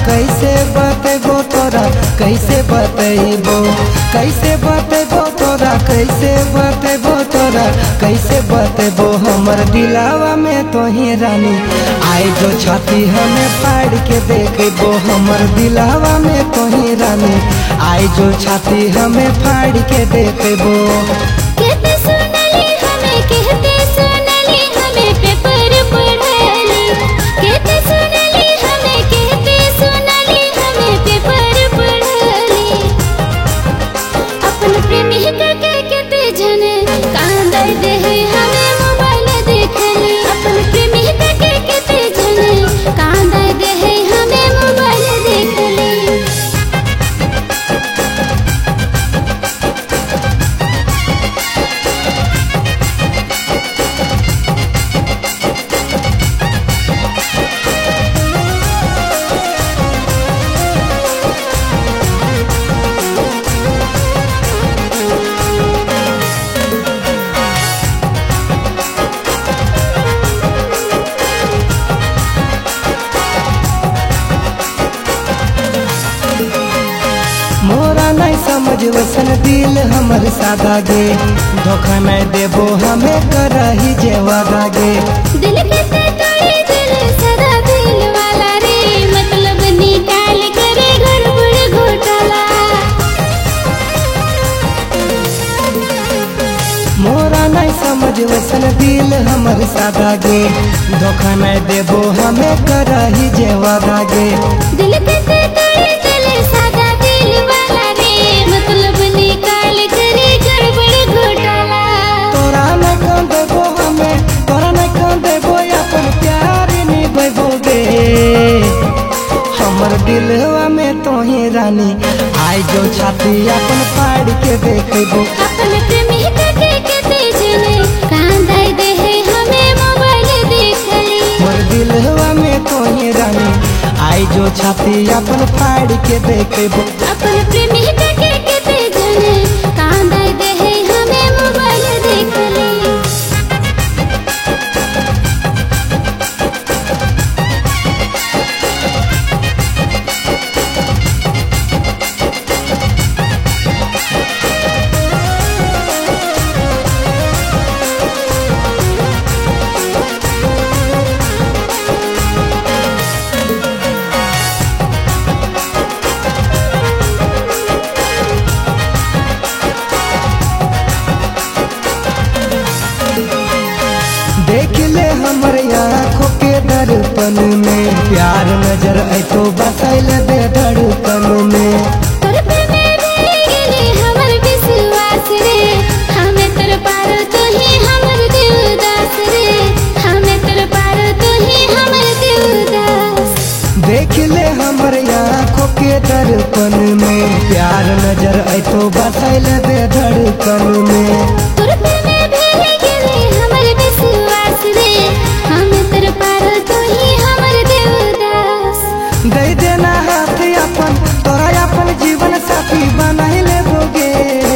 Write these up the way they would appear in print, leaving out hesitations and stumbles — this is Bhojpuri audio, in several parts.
कैसे बतेबो तोरा कैसे बतेबो तोरा कैसे बतेबो तोरा कैसे बतेबो हमर दिलावा में तो ही रानी आई जो छाती हमें फाड़ के देखबो हमर दिलावा में तो ही रानी आई जो छाती हमें फाड़ के देखबो। कहते सुनली हमें पेपर पढ़ली कहते सुनली हमें पेपर पढ़ली अपन प्रेमी के कहते जने कांदा दे हमें मोबाइल देखली अपन प्रेमी के कहते जने कांदा दे हमें मोबाइल देखली। मोरा नहीं समझ वसन दिल हमर सादा गे धोखा नहीं देबो हमें करही जेवादा गे। दिल के तोड़े दिल सदा दिल वाला रे मतलब निकाल करे गड़बड़ घोटाला। मोरा नहीं समझ वसन दिल हमर सादा गे धोखा नहीं देबो हमें करही जेवादा गे। दिल के तोड़े दिल सदा दिल वाला रे मतलब निकाल करे गड़बड़ घोटाला। तोरा नहीं कौन देबो हमें तोरा नहीं कौन देबो अपन प्यार निभैबो गे हमर दिलवा में तो ही रानी आई जो छाती अपन फाड़ के देखबो। अपन प्रेमी के कहते जने कांदा दे हमें मोबाइल देखली मोर दिलवा में तो ही रानी आई जो छाती अपन फाड़ के देखबो। अपन प्रेमी के कहते जने कांदा दे हमें मोबाइल देखली। देख ले हमर आँखों के दर्पण में प्यार नजर आई तो बसल दे धड़कन में। तोर पे मैं गेली हमर विश्वास रे हमें तोर पार तो ही हमर देवदास रे हमें तोर पार तो ही हमर देवदास। देख ले हमर आँखों के दर्पण में प्यार नजर आई तो बसल दे धड़कन में। तोर पे मैं गेली हमर विश्वास रे हमें तोर पार तो ही हमर देवदास। दे देना हाथ अपन तोरा अपन जीवन साथी बनाई लेबोगे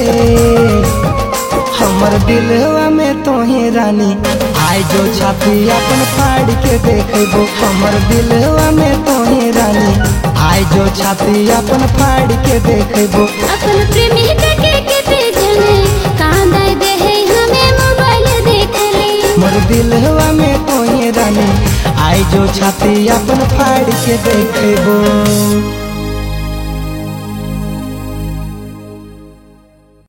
हमर दिलवा में तो ही रानी आई जो छाती अपन फाड़ के देखबो। हमर दिलवा में तो ही रानी आई जो छाती अपन फाड़ के देखबो। अपन प्रेमी के कहते जने कांदा दे हमें मोबाइल देखली मोर दिलवा में तो ही रानी आई जो छाती अपन फाड़ के देखबो।